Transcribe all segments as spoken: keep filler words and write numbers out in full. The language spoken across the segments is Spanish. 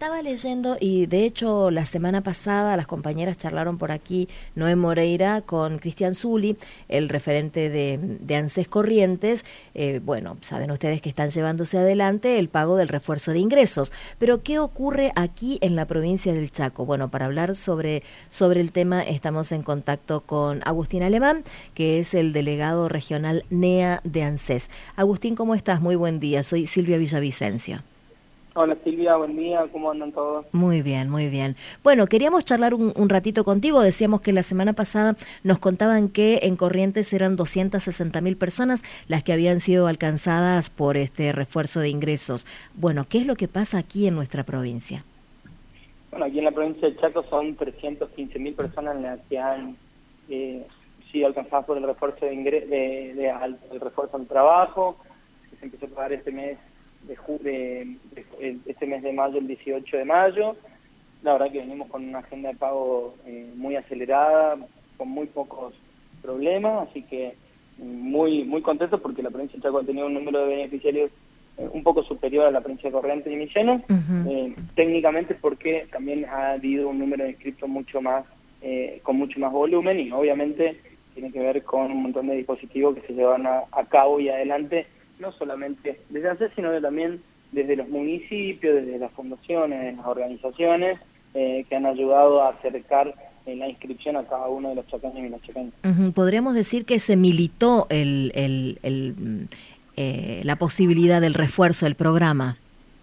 estaba leyendo y de hecho la semana pasada las compañeras charlaron por aquí, Noé Moreira con Cristian Zulli, el referente de, de ANSES Corrientes. Eh, bueno, saben ustedes que están llevándose adelante el pago del refuerzo de ingresos, pero ¿qué ocurre aquí en la provincia del Chaco? Bueno, para hablar sobre, sobre el tema estamos en contacto con Agustín Alemán, que es el delegado regional NEA de ANSES. Agustín, ¿cómo estás? Muy buen día, soy Silvia Villavicencio. Hola Silvia, buen día, ¿cómo andan todos? Muy bien, muy bien. Bueno, queríamos charlar un, un ratito contigo, decíamos que la semana pasada nos contaban que en Corrientes eran doscientas sesenta mil personas las que habían sido alcanzadas por este refuerzo de ingresos. Bueno, ¿qué es lo que pasa aquí en nuestra provincia? Bueno, aquí en la provincia de Chaco son trescientas quince mil personas las que han eh, sido alcanzadas por el refuerzo de, ingre de, de, de el refuerzo al trabajo, que se empezó a pagar este mes. De, de, de este mes de mayo, el dieciocho de mayo. La verdad que venimos con una agenda de pago eh, muy acelerada, con muy pocos problemas, así que muy muy contentos porque la provincia de Chaco ha tenido un número de beneficiarios eh, un poco superior a la provincia de Corrientes y Misiones, uh-huh. eh, técnicamente porque también ha habido un número de inscriptos mucho más, eh, con mucho más volumen, y obviamente tiene que ver con un montón de dispositivos que se llevan a, a cabo y adelante, no solamente desde ANSES, sino que también desde los municipios, desde las fundaciones, las organizaciones, eh, que han ayudado a acercar eh, la inscripción a cada uno de los chaqueños y las chaqueñas. Uh-huh. Podríamos decir que se militó el, el, el, eh, la posibilidad del refuerzo del programa.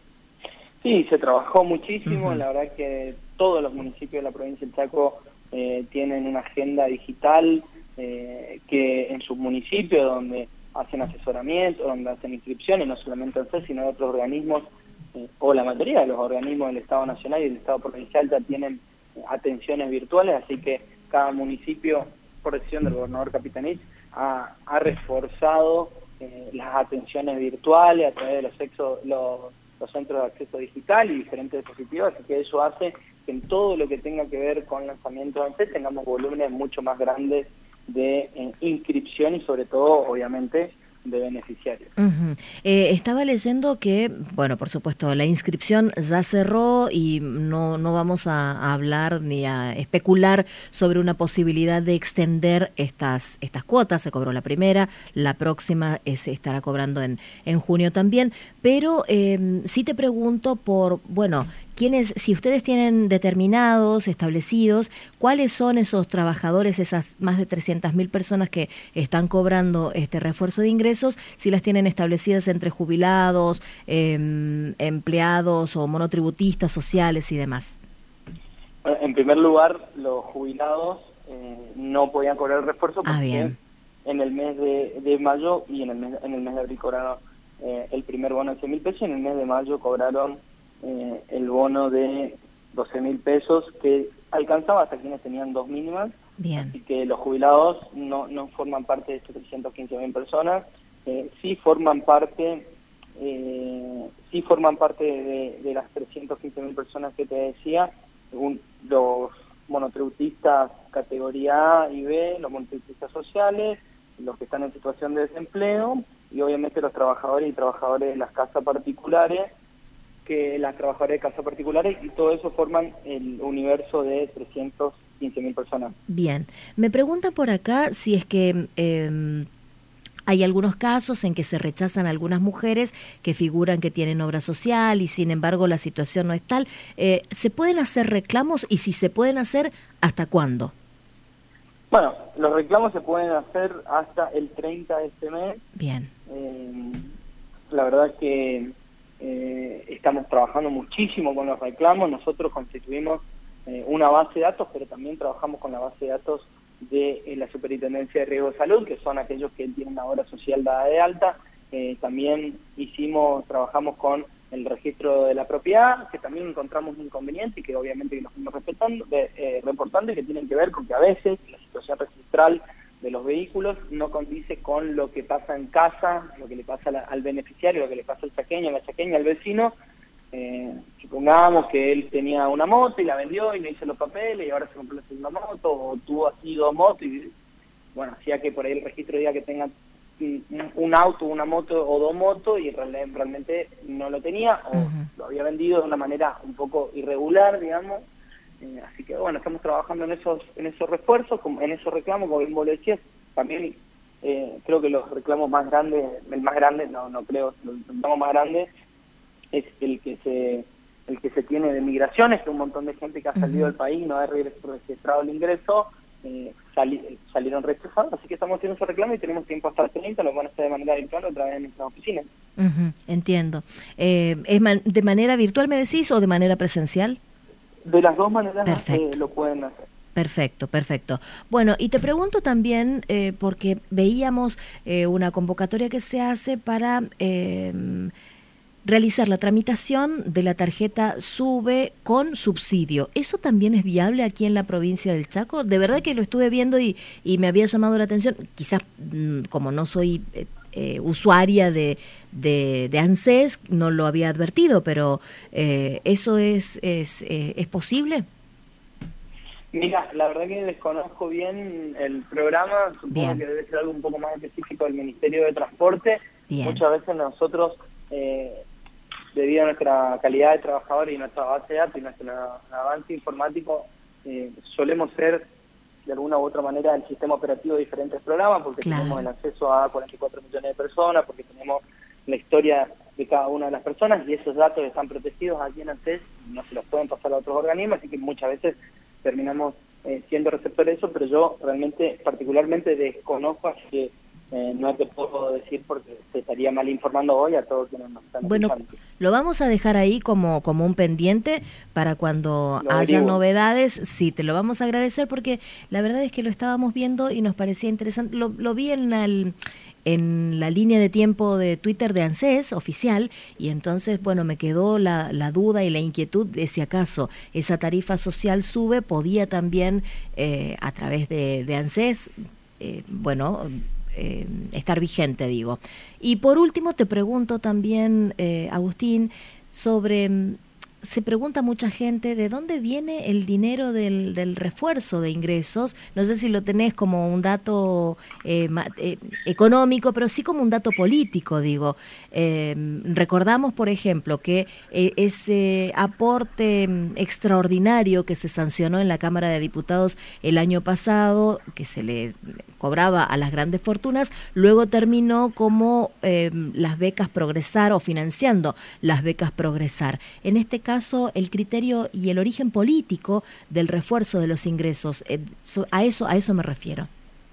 Sí, se trabajó muchísimo, uh-huh. La verdad que todos los municipios de la provincia del Chaco eh, tienen una agenda digital eh, que en sus municipios, donde hacen asesoramiento, donde hacen inscripciones, no solamente ANSES, sino de otros organismos, eh, o la mayoría de los organismos del Estado Nacional y del Estado Provincial ya tienen eh, atenciones virtuales, así que cada municipio, por decisión del gobernador Capitanich, ha, ha reforzado eh, las atenciones virtuales a través de los, exo, los, los centros de acceso digital y diferentes dispositivos, así que eso hace que en todo lo que tenga que ver con lanzamiento de ANSES tengamos volúmenes mucho más grandes de eh, inscripción y sobre todo, obviamente, de beneficiarios. Uh-huh. Eh, estaba leyendo que, bueno, por supuesto, la inscripción ya cerró y no, no vamos a, a hablar ni a especular sobre una posibilidad de extender estas, estas cuotas. Se cobró la primera, la próxima eh, se estará cobrando en, en junio también, pero eh, sí te pregunto por, bueno, ¿quiénes, si ustedes tienen determinados, establecidos, cuáles son esos trabajadores, esas más de trescientas mil personas que están cobrando este refuerzo de ingresos, si las tienen establecidas entre jubilados, eh, empleados o monotributistas sociales y demás? Bueno, en primer lugar, los jubilados eh, no podían cobrar el refuerzo porque ah, bien. en el mes de, de mayo y en el mes, en el mes de abril cobraron eh, el primer bono de cien mil pesos y en el mes de mayo cobraron Eh, el bono de doce mil pesos que alcanzaba hasta quienes tenían dos mínimas. Bien. Así que los jubilados no, no forman parte de estos trescientas quince mil personas, eh, sí forman parte eh, sí forman parte de, de las trescientas quince mil personas que te decía, según los monotributistas categoría A y B, los monotributistas sociales, los que están en situación de desempleo y obviamente los trabajadores y trabajadores de las casas particulares, que las trabajadoras de casas particulares, y todo eso forman el universo de trescientas quince mil personas. Bien, me preguntan por acá si es que eh, hay algunos casos en que se rechazan algunas mujeres que figuran que tienen obra social y sin embargo la situación no es tal. Eh, ¿Se pueden hacer reclamos y si se pueden hacer, hasta cuándo? Bueno, los reclamos se pueden hacer hasta el treinta de este mes. Bien. Eh, la verdad que Eh, estamos trabajando muchísimo con los reclamos. Nosotros constituimos eh, una base de datos, pero también trabajamos con la base de datos de eh, la Superintendencia de Riesgo de Salud, que son aquellos que tienen una obra social dada de alta. Eh, también hicimos, trabajamos con el registro de la propiedad, que también encontramos un inconveniente y que obviamente que nos fuimos respetando, eh, reportando, y que tienen que ver con que a veces la situación registral de los vehículos no condice con lo que pasa en casa, lo que le pasa la, al beneficiario, lo que le pasa al chaqueño, a la chaqueña, al vecino. Eh, supongamos que él tenía una moto y la vendió y le hizo los papeles y ahora se compró la segunda moto, o tuvo así dos motos y bueno, hacía que por ahí el registro diga que tenga un, un auto, una moto o dos motos y realmente no lo tenía o uh-huh. lo había vendido de una manera un poco irregular, digamos. Eh, así que bueno, estamos trabajando en esos en esos refuerzos, como en esos reclamos, como bien vos lo decías. También eh, creo que los reclamos más grandes, el más grande, no no creo, el reclamo más grande es el que se el que se tiene de migraciones, que un montón de gente que ha salido uh-huh. del país no ha registrado el ingreso, eh, sali, salieron rechazados, así que estamos haciendo ese reclamo y tenemos tiempo hasta el treinta, lo van a hacer de manera virtual otra vez en nuestras oficinas. Uh-huh. Entiendo. Eh, ¿Es man- de manera virtual, me decís, o de manera presencial? De las dos maneras eh, lo pueden hacer. Perfecto, perfecto. Bueno, y te pregunto también, eh, porque veíamos eh, una convocatoria que se hace para eh, realizar la tramitación de la tarjeta SUBE con subsidio. ¿Eso también es viable aquí en la provincia del Chaco? De verdad que lo estuve viendo y, y me había llamado la atención. Quizás mmm, como no soy eh, eh, usuaria de, de, de ANSES, no lo había advertido, pero eh, ¿eso es, es, eh, es posible? Mira, la verdad que desconozco bien el programa, supongo bien. que debe ser algo un poco más específico del Ministerio de Transporte. Bien. Muchas veces nosotros, eh, debido a nuestra calidad de trabajadores y nuestra base de datos y nuestro avance informático, eh, solemos ser de alguna u otra manera el sistema operativo de diferentes programas, porque claro. tenemos el acceso a cuarenta y cuatro millones de personas, porque tenemos la historia de cada una de las personas y esos datos están protegidos aquí en ANSES, no se los pueden pasar a otros organismos, así que muchas veces terminamos eh, siendo receptores de eso, pero yo realmente particularmente desconozco, así que eh, no te puedo decir porque te estaría mal informando hoy a todos quienes nos están bueno, escuchando. Lo vamos a dejar ahí como, como un pendiente para cuando lo haya averiguo. novedades. Sí, te lo vamos a agradecer porque la verdad es que lo estábamos viendo y nos parecía interesante. Lo, lo vi en el... en la línea de tiempo de Twitter de ANSES oficial y entonces, bueno, me quedó la, la duda y la inquietud de si acaso esa tarifa social SUBE, podía también eh, a través de, de ANSES, eh, bueno, eh, estar vigente, digo. Y por último te pregunto también, eh, Agustín, sobre... Se pregunta mucha gente de dónde viene el dinero del, del refuerzo de ingresos. No sé si lo tenés como un dato eh, eh, económico, pero sí como un dato político, digo. Eh, recordamos, por ejemplo, que eh, ese aporte extraordinario que se sancionó en la Cámara de Diputados el año pasado, que se le cobraba a las grandes fortunas, luego terminó como eh, las becas Progresar o financiando las becas Progresar. En este caso, el criterio y el origen político del refuerzo de los ingresos, eh, a eso a eso me refiero.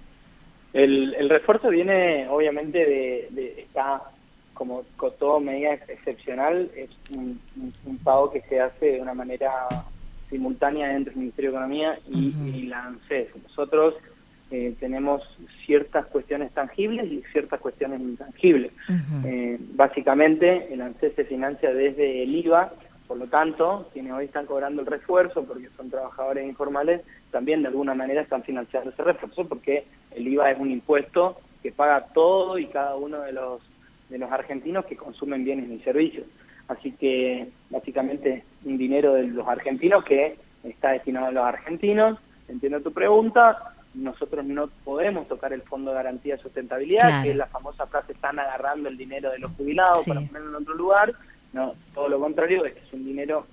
El, el refuerzo viene, obviamente, de, de está como con toda medida excepcional, es un, un, un pago que se hace de una manera simultánea entre el Ministerio de Economía y, uh-huh. y la ANSES. Nosotros eh, tenemos ciertas cuestiones tangibles y ciertas cuestiones intangibles. Uh-huh. Eh, básicamente, el ANSES se financia desde el I V A. Por lo tanto, quienes hoy están cobrando el refuerzo, porque son trabajadores informales, también de alguna manera están financiando ese refuerzo, porque el I V A es un impuesto que paga todo y cada uno de los de los argentinos que consumen bienes y servicios. Así que, básicamente, un dinero de los argentinos que está destinado a los argentinos. Entiendo tu pregunta. Nosotros no podemos tocar el Fondo de Garantía de Sustentabilidad, claro. que es la famosa frase, están agarrando el dinero de los jubilados sí. para ponerlo en otro lugar. No, todo lo contrario, es que es un dinero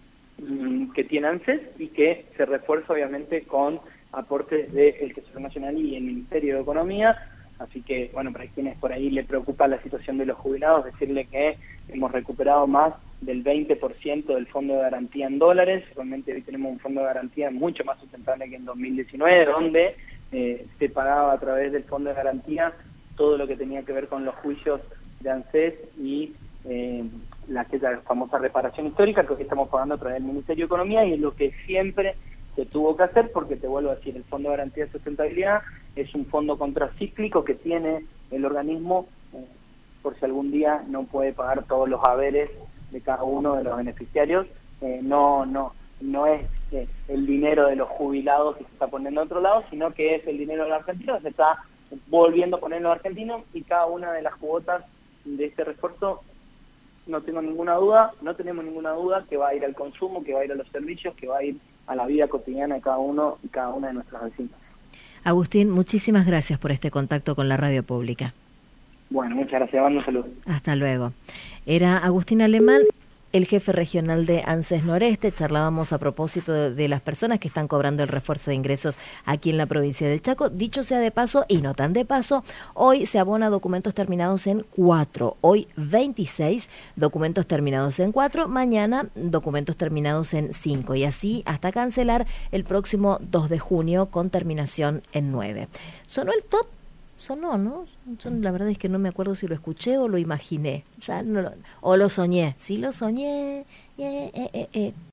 mmm, que tiene ANSES y que se refuerza obviamente con aportes del Tesoro Nacional y el Ministerio de Economía. Así que, bueno, para quienes por ahí le preocupa la situación de los jubilados, decirle que hemos recuperado más del veinte por ciento del Fondo de Garantía en dólares. Realmente hoy tenemos un Fondo de Garantía mucho más sustentable que en dos mil diecinueve, donde eh, se pagaba a través del Fondo de Garantía todo lo que tenía que ver con los juicios de ANSES y eh, la, la famosa reparación histórica que hoy estamos pagando a través del Ministerio de Economía, y es lo que siempre se tuvo que hacer, porque te vuelvo a decir, el Fondo de Garantía de Sustentabilidad es un fondo contracíclico que tiene el organismo eh, por si algún día no puede pagar todos los haberes de cada uno de los beneficiarios. Eh, no no no es eh, el dinero de los jubilados que se está poniendo a otro lado, sino que es el dinero de los argentinos que se está volviendo a poner en los argentinos, y cada una de las cuotas de este refuerzo, no tengo ninguna duda, no tenemos ninguna duda que va a ir al consumo, que va a ir a los servicios, que va a ir a la vida cotidiana de cada uno y cada una de nuestras vecinas. Agustín, muchísimas gracias por este contacto con la radio pública. Bueno, muchas gracias, mando un saludo. Hasta luego. Era Agustín Alemán, el jefe regional de ANSES Noreste. Charlábamos a propósito de, de las personas que están cobrando el refuerzo de ingresos aquí en la provincia del Chaco. Dicho sea de paso, y no tan de paso, hoy se abona documentos terminados en cuatro. Hoy veintiséis documentos terminados en cuatro. Mañana documentos terminados en cinco. Y así hasta cancelar el próximo dos de junio con terminación en nueve. ¿Sonó el top? Sonó, ¿no? Yo, la verdad es que no me acuerdo si lo escuché o lo imaginé. Ya no lo, o lo soñé. Sí lo soñé. Eh, eh, eh, eh.